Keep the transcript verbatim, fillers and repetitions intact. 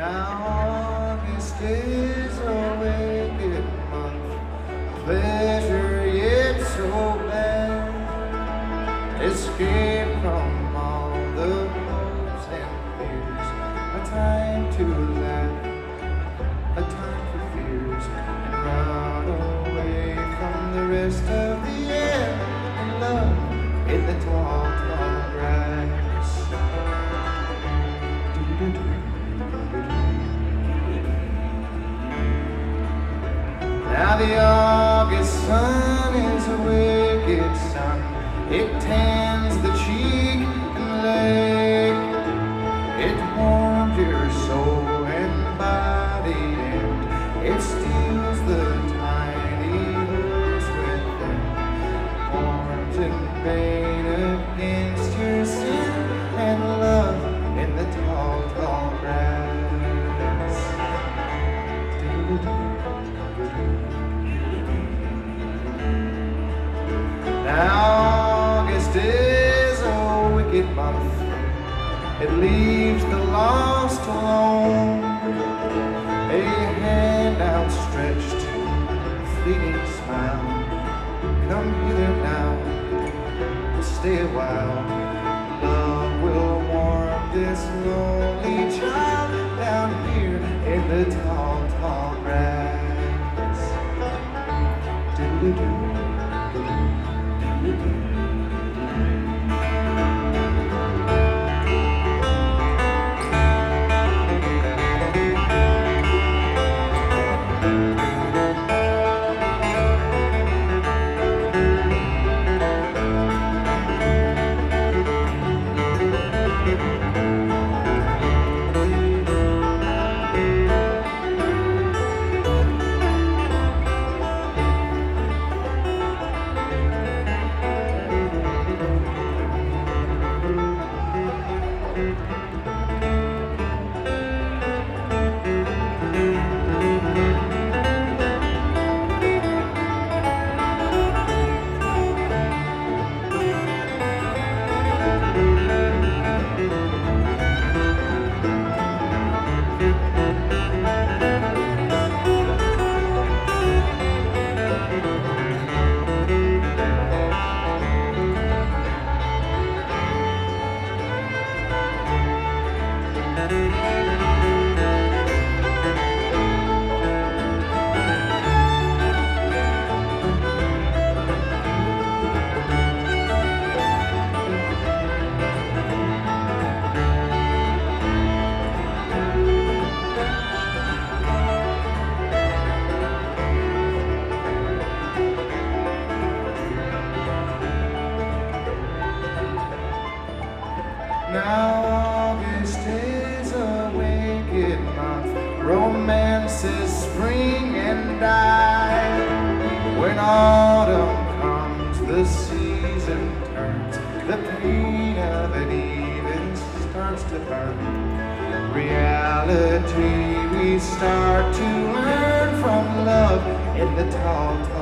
Now August is a wicked month, pleasure yet so bad. Escape from all the hopes and fears, a time to laugh, a time for fears, and run away from the rest of the year in love in the tall, tall grass. Now the August sun is a wicked sun. It tans the cheek and leg. It warms your soul and body, and it steals the tiny hoods within. Warms and pain against your sin, and love in the tall, tall grass. Now August is a wicked month. It leaves the lost alone. A hand outstretched, a fleeting smile. Come hither now, stay a while. Love will warm this lonely child down here in the tall, tall grass. Do-do-do. Now August is a wicked month. Romances spring and die. When autumn comes, the season turns. The pain of it even starts to burn. Reality we start to learn from love in the tall, tall